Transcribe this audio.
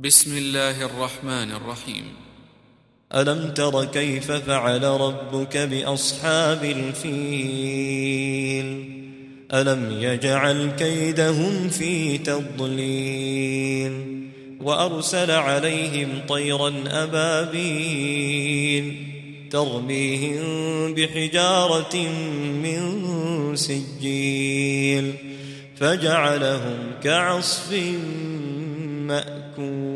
بسم الله الرحمن الرحيم. ألم تر كيف فعل ربك بأصحاب الفيل ألم يجعل كيدهم في تضليل وأرسل عليهم طيرا أبابيل ترميهم بحجارة من سجيل فجعلهم كعصف مأكول.